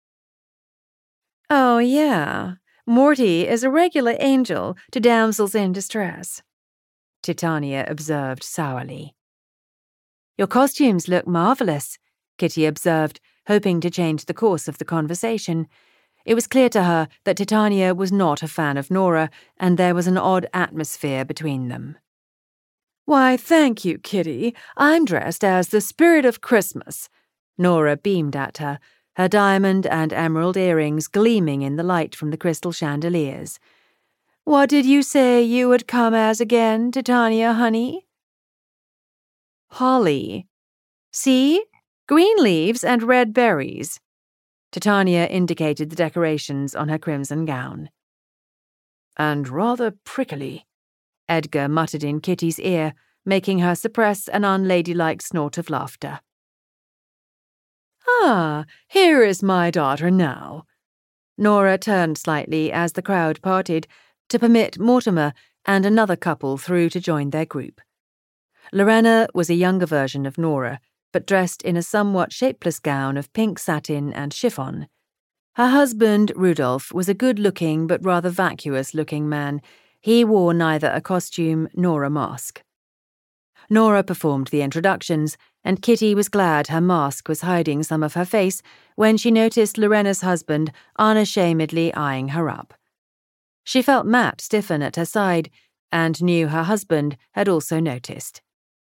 "Oh, yeah. Morty is a regular angel to damsels in distress," Titania observed sourly. "Your costumes look marvellous," Kitty observed, hoping to change the course of the conversation. It was clear to her that Titania was not a fan of Nora, and there was an odd atmosphere between them. "Why, thank you, Kitty. I'm dressed as the spirit of Christmas." Nora beamed at her, her diamond and emerald earrings gleaming in the light from the crystal chandeliers. "What did you say you would come as again, Titania, honey?" "Holly." "See? Green leaves and red berries." Titania indicated the decorations on her crimson gown. "And rather prickly," Edgar muttered in Kitty's ear, making her suppress an unladylike snort of laughter. "Ah, here is my daughter now." Nora turned slightly as the crowd parted to permit Mortimer and another couple through to join their group. Lorena was a younger version of Nora, but dressed in a somewhat shapeless gown of pink satin and chiffon. Her husband, Rudolph, was a good-looking but rather vacuous-looking man. He wore neither a costume nor a mask. Nora performed the introductions, and Kitty was glad her mask was hiding some of her face when she noticed Lorena's husband unashamedly eyeing her up. She felt Matt stiffen at her side, and knew her husband had also noticed.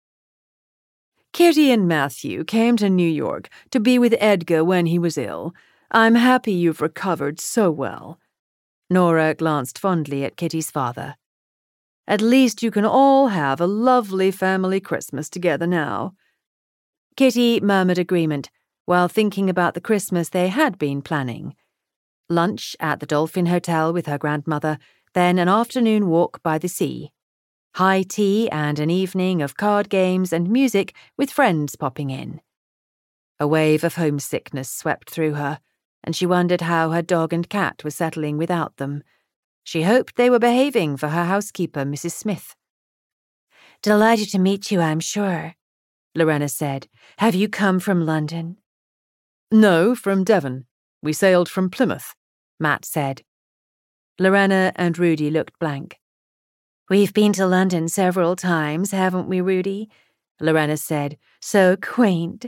"Kitty and Matthew came to New York to be with Edgar when he was ill. I'm happy you've recovered so well." Nora glanced fondly at Kitty's father. "At least you can all have a lovely family Christmas together now." Kitty murmured agreement while thinking about the Christmas they had been planning. Lunch at the Dolphin Hotel with her grandmother, then an afternoon walk by the sea. High tea and an evening of card games and music with friends popping in. A wave of homesickness swept through her, and she wondered how her dog and cat were settling without them. She hoped they were behaving for her housekeeper, Mrs. Smith. "Delighted to meet you, I'm sure," Lorena said. "Have you come from London?" "No, from Devon. We sailed from Plymouth," Matt said. Lorena and Rudy looked blank. "We've been to London several times, haven't we, Rudy?" Lorena said. "So quaint."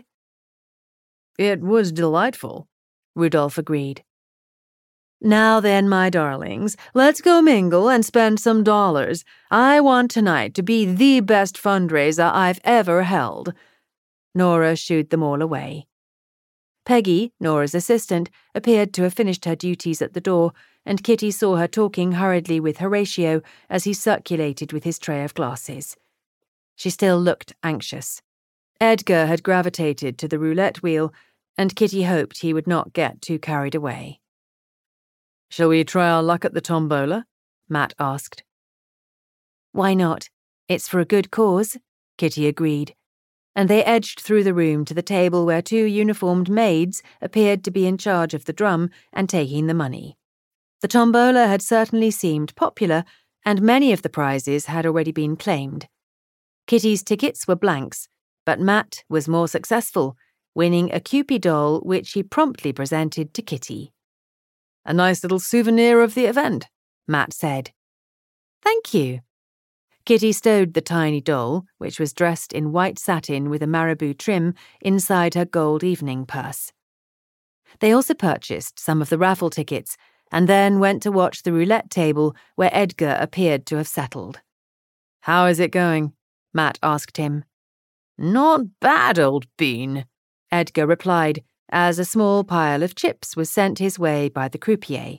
"It was delightful," Rudolph agreed. "Now then, my darlings, let's go mingle and spend some dollars. I want tonight to be the best fundraiser I've ever held." Nora shooed them all away. Peggy, Nora's assistant, appeared to have finished her duties at the door, and Kitty saw her talking hurriedly with Horatio as he circulated with his tray of glasses. She still looked anxious. Edgar had gravitated to the roulette wheel, and Kitty hoped he would not get too carried away. "Shall we try our luck at the tombola?" Matt asked. "Why not? It's for a good cause," Kitty agreed, and they edged through the room to the table where two uniformed maids appeared to be in charge of the drum and taking the money. The tombola had certainly seemed popular, and many of the prizes had already been claimed. Kitty's tickets were blanks, but Matt was more successful, winning a Cupid doll which he promptly presented to Kitty. "A nice little souvenir of the event," Matt said. "Thank you." Kitty stowed the tiny doll, which was dressed in white satin with a marabou trim, inside her gold evening purse. They also purchased some of the raffle tickets, and then went to watch the roulette table where Edgar appeared to have settled. "How is it going?" Matt asked him. "Not bad, old bean," Edgar replied, as a small pile of chips was sent his way by the croupier.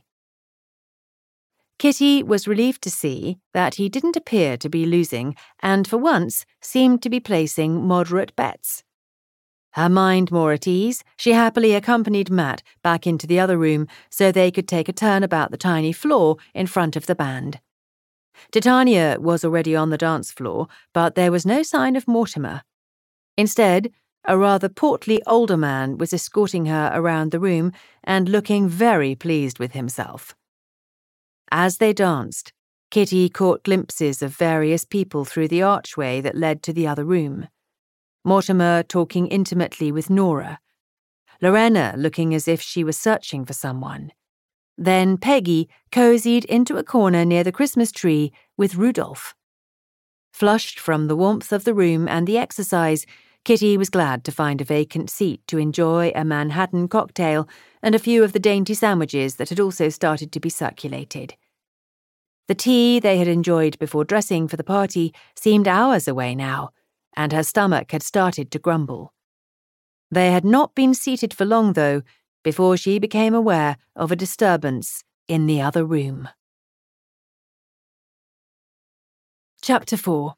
Kitty was relieved to see that he didn't appear to be losing and for once seemed to be placing moderate bets. Her mind more at ease, she happily accompanied Matt back into the other room so they could take a turn about the tiny floor in front of the band. Titania was already on the dance floor, but there was no sign of Mortimer. Instead, a rather portly older man was escorting her around the room and looking very pleased with himself. As they danced, Kitty caught glimpses of various people through the archway that led to the other room. Mortimer talking intimately with Nora. Lorena looking as if she was searching for someone. Then Peggy cozied into a corner near the Christmas tree with Rudolph. Flushed from the warmth of the room and the exercise, Kitty was glad to find a vacant seat to enjoy a Manhattan cocktail and a few of the dainty sandwiches that had also started to be circulated. The tea they had enjoyed before dressing for the party seemed hours away now, and her stomach had started to grumble. They had not been seated for long, though, before she became aware of a disturbance in the other room. Chapter 4.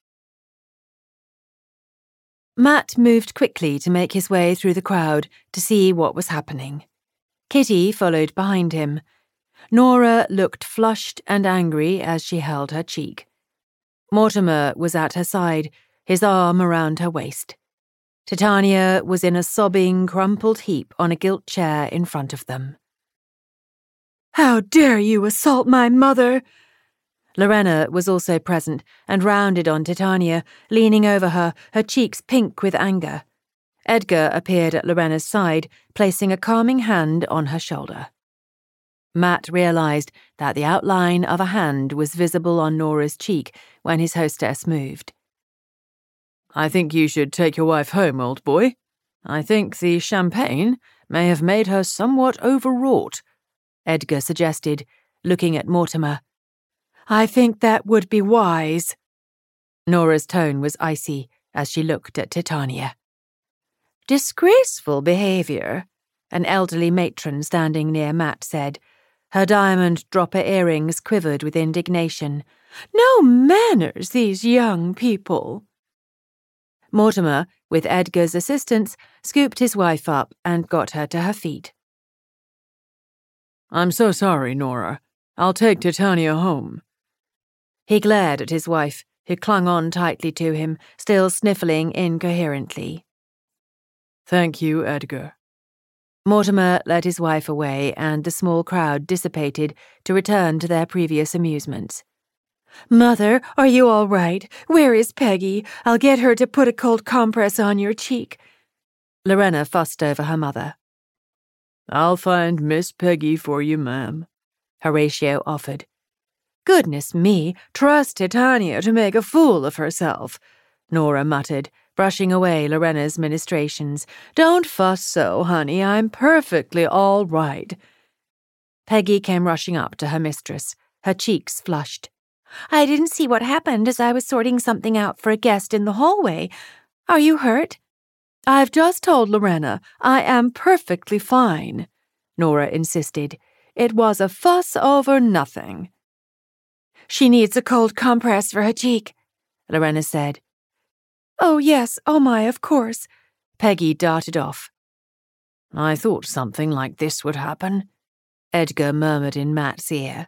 Matt moved quickly to make his way through the crowd to see what was happening. Kitty followed behind him. Nora looked flushed and angry as she held her cheek. Mortimer was at her side, his arm around her waist. Titania was in a sobbing, crumpled heap on a gilt chair in front of them. "How dare you assault my mother?" Lorena was also present and rounded on Titania, leaning over her, her cheeks pink with anger. Edgar appeared at Lorena's side, placing a calming hand on her shoulder. Matt realized that the outline of a hand was visible on Nora's cheek when his hostess moved. "I think you should take your wife home, old boy. I think the champagne may have made her somewhat overwrought," Edgar suggested, looking at Mortimer. "I think that would be wise." Nora's tone was icy as she looked at Titania. "Disgraceful behavior," an elderly matron standing near Matt said. Her diamond dropper earrings quivered with indignation. "No manners, these young people." Mortimer, with Edgar's assistance, scooped his wife up and got her to her feet. "I'm so sorry, Nora. I'll take Titania home." He glared at his wife, who clung on tightly to him, still sniffling incoherently. "Thank you, Edgar." Mortimer led his wife away, and the small crowd dissipated to return to their previous amusements. "Mother, are you all right? Where is Peggy? I'll get her to put a cold compress on your cheek." Lorena fussed over her mother. "I'll find Miss Peggy for you, ma'am," Horatio offered. "Goodness me, trust Titania to make a fool of herself," Nora muttered, brushing away Lorena's ministrations. "Don't fuss so, honey. I'm perfectly all right." Peggy came rushing up to her mistress, her cheeks flushed. "I didn't see what happened as I was sorting something out for a guest in the hallway. Are you hurt?" "I've just told Lorena I am perfectly fine," Nora insisted. "It was a fuss over nothing." "She needs a cold compress for her cheek," Lorena said. "Oh, yes, oh my, of course." Peggy darted off. "I thought something like this would happen," Edgar murmured in Matt's ear.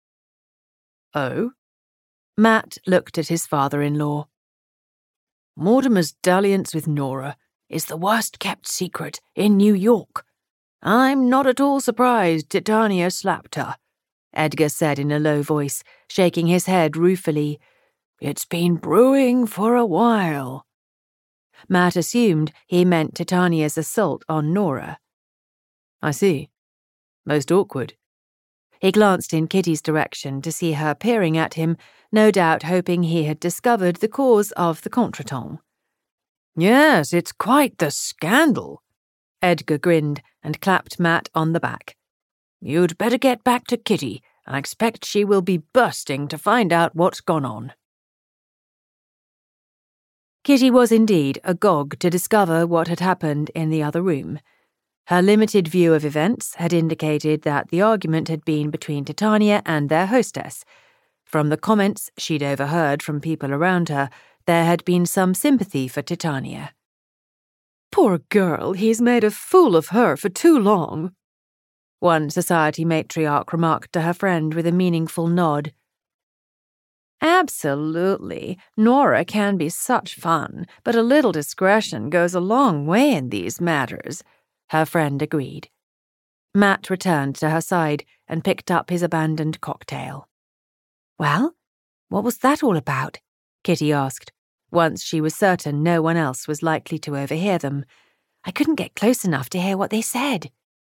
"Oh?" Matt looked at his father-in-law. "Mortimer's dalliance with Nora is the worst-kept secret in New York. I'm not at all surprised Titania slapped her," Edgar said in a low voice, shaking his head ruefully. "It's been brewing for a while." Matt assumed he meant Titania's assault on Nora. "I see. Most awkward." He glanced in Kitty's direction to see her peering at him, no doubt hoping he had discovered the cause of the contretemps. "Yes, it's quite the scandal." Edgar grinned and clapped Matt on the back. You'd better get back to Kitty. I expect she will be bursting to find out what's gone on." Kitty was indeed agog to discover what had happened in the other room. Her limited view of events had indicated that the argument had been between Titania and their hostess. From the comments she'd overheard from people around her, there had been some sympathy for Titania. "Poor girl, he's made a fool of her for too long," one society matriarch remarked to her friend with a meaningful nod. "Absolutely. Nora can be such fun, but a little discretion goes a long way in these matters," her friend agreed. Matt returned to her side and picked up his abandoned cocktail. "Well, what was that all about?" Kitty asked, once she was certain no one else was likely to overhear them. "I couldn't get close enough to hear what they said."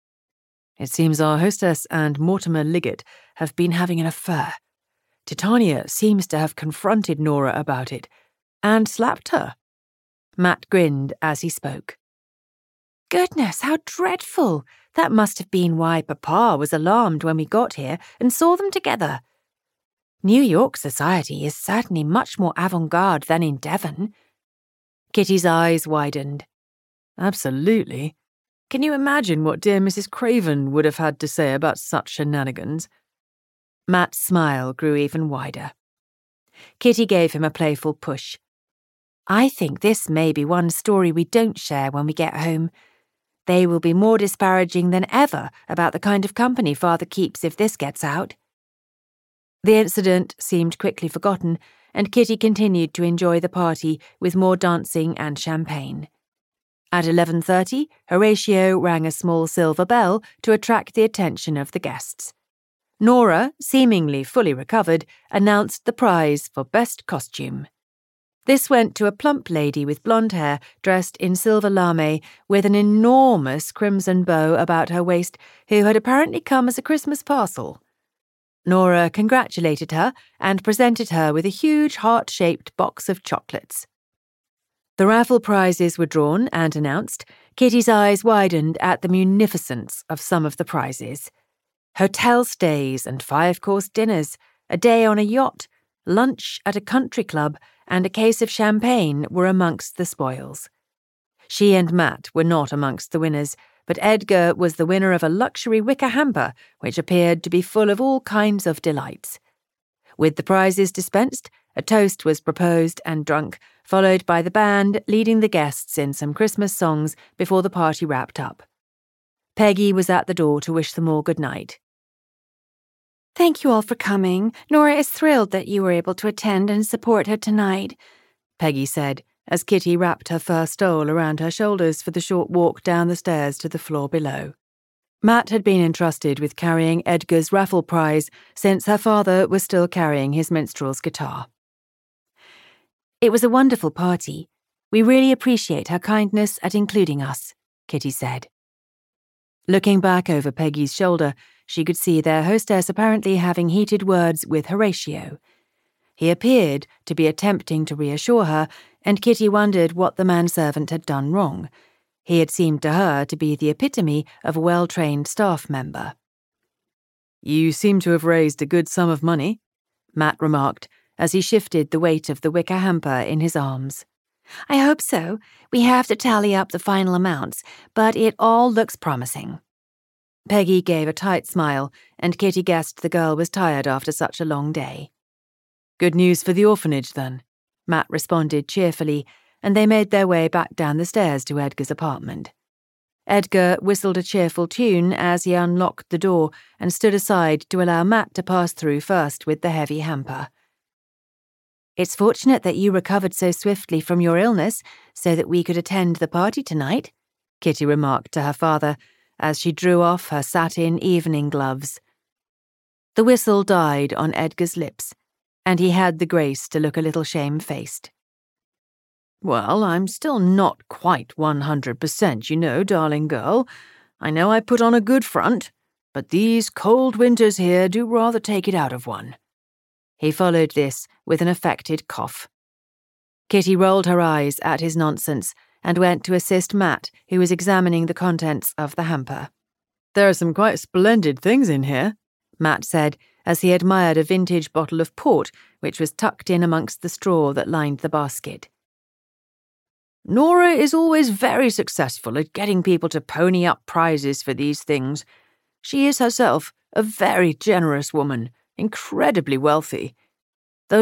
"It seems our hostess and Mortimer Liggett have been having an affair. Titania seems to have confronted Nora about it and slapped her." Matt grinned as he spoke. "Goodness, how dreadful! That must have been why Papa was alarmed when we got here and saw them together. New York society is certainly much more avant-garde than in Devon." Kitty's eyes widened. "Absolutely. Can you imagine what dear Mrs. Craven would have had to say about such shenanigans?" Matt's smile grew even wider. Kitty gave him a playful push. "I think this may be one story we don't share when we get home. They will be more disparaging than ever about the kind of company Father keeps if this gets out." The incident seemed quickly forgotten, and Kitty continued to enjoy the party with more dancing and champagne. At 11:30, Horatio rang a small silver bell to attract the attention of the guests. Nora, seemingly fully recovered, announced the prize for Best Costume. This went to a plump lady with blonde hair dressed in silver lame with an enormous crimson bow about her waist who had apparently come as a Christmas parcel. Nora congratulated her and presented her with a huge heart-shaped box of chocolates. The raffle prizes were drawn and announced. Kitty's eyes widened at the munificence of some of the prizes. Hotel stays and 5-course dinners, a day on a yacht, lunch at a country club, and a case of champagne were amongst the spoils. She and Matt were not amongst the winners, but Edgar was the winner of a luxury wicker hamper, which appeared to be full of all kinds of delights. With the prizes dispensed, a toast was proposed and drunk, followed by the band leading the guests in some Christmas songs before the party wrapped up. Peggy was at the door to wish them all good night. "Thank you all for coming. Nora is thrilled that you were able to attend and support her tonight," Peggy said, as Kitty wrapped her fur stole around her shoulders for the short walk down the stairs to the floor below. Matt had been entrusted with carrying Edgar's raffle prize since her father was still carrying his minstrel's guitar. "It was a wonderful party. We really appreciate her kindness at including us," Kitty said. Looking back over Peggy's shoulder, she could see their hostess apparently having heated words with Horatio. He appeared to be attempting to reassure her, and Kitty wondered what the manservant had done wrong. He had seemed to her to be the epitome of a well-trained staff member. "You seem to have raised a good sum of money," Matt remarked as he shifted the weight of the wicker hamper in his arms. "I hope so. We have to tally up the final amounts, but it all looks promising." Peggy gave a tight smile, and Kitty guessed the girl was tired after such a long day. "Good news for the orphanage, then," Matt responded cheerfully, and they made their way back down the stairs to Edgar's apartment. Edgar whistled a cheerful tune as he unlocked the door and stood aside to allow Matt to pass through first with the heavy hamper. "It's fortunate that you recovered so swiftly from your illness so that we could attend the party tonight," Kitty remarked to her father as she drew off her satin evening gloves. The whistle died on Edgar's lips, and he had the grace to look a little shamefaced. "Well, I'm still not quite 100%, you know, darling girl. I know I put on a good front, but these cold winters here do rather take it out of one." He followed this with an affected cough. Kitty rolled her eyes at his nonsense and went to assist Matt, who was examining the contents of the hamper. There are some quite splendid things in here, Matt said, as he admired a vintage bottle of port which was tucked in amongst the straw that lined the basket. Nora is always very successful at getting people to pony up prizes for these things. She is herself a very generous woman, incredibly wealthy.